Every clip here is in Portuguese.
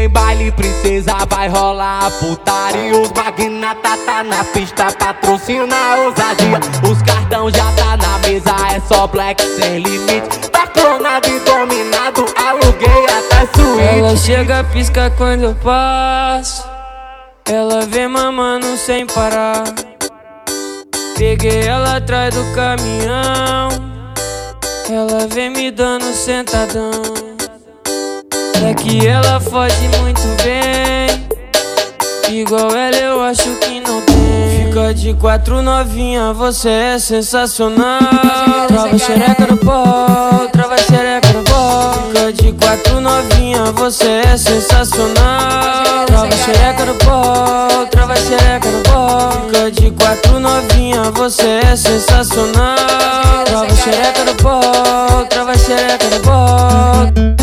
tem baile, princesa, vai rolar putaria. Os magnata tá na pista, patrocina a ousadia. Os cartão já tá na mesa, é só black sem limite. Tá clonado e dominado, aluguei até suíte. Ela chega, pisca quando eu passo. Ela vem mamando sem parar. Peguei ela atrás do caminhão. Ela vem me dando sentadão. É que ela foge muito bem. Igual ela eu acho que não tem. Fica de quatro novinha, você é sensacional. Trava xereca no pó, trava xereca no pó. Fica de quatro novinha, você é sensacional. Trava xereca no pó, trava xereca no pó. Fica de quatro novinha, você é sensacional. Trava xereca no pó, trava xereca no pó.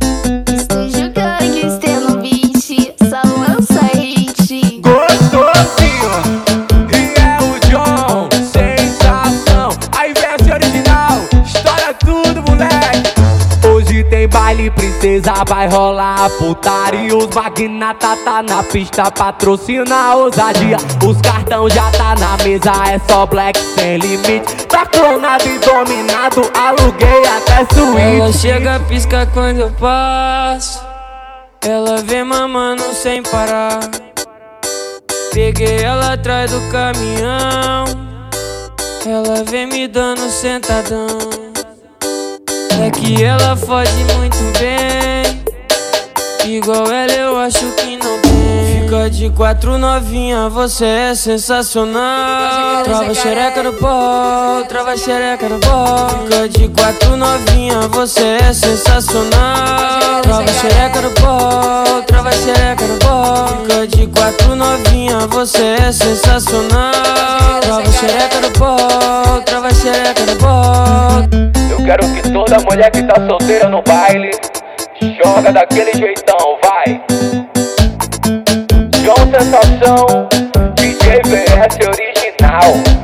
Tem baile, princesa, vai rolar putaria. Os magnata tá na pista, patrocina a ousadia. Os cartão já tá na mesa, é só black sem limite. Tá clonado e dominado, aluguei até suíte. Ela chega, pisca quando eu passo. Ela vem mamando sem parar. Peguei ela atrás do caminhão. Ela vem me dando sentadão. É que ela foge muito bem. Igual ela eu acho que não tem. Fica de quatro novinha, você é sensacional. Trava xereca no pó, trava xereca no pó. Fica de quatro novinha, você é sensacional. Trava xereca no pó, trava xereca no pó. Fica de quatro novinha, você é sensacional. Trava xereca no pó, trava xereca no pó. Eu quero que toda mulher que tá solteira no baile joga daquele jeitão, vai. João Sensação, DJ VS original.